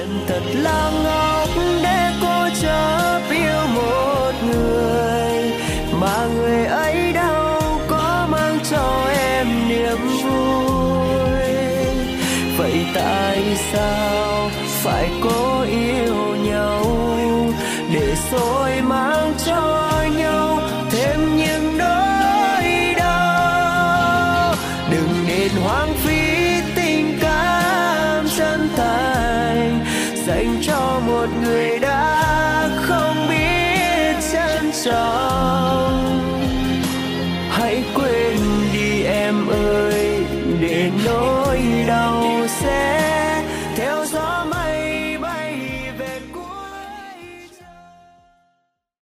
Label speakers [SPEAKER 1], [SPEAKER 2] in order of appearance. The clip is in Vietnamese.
[SPEAKER 1] thật là ngốc để cố chấp yêu một người mà người ấy đâu có mang cho em niềm vui. Vậy tại sao phải cố yêu nhau để rồi mang cho nhau thêm những nỗi đau? Đừng nên hoang phí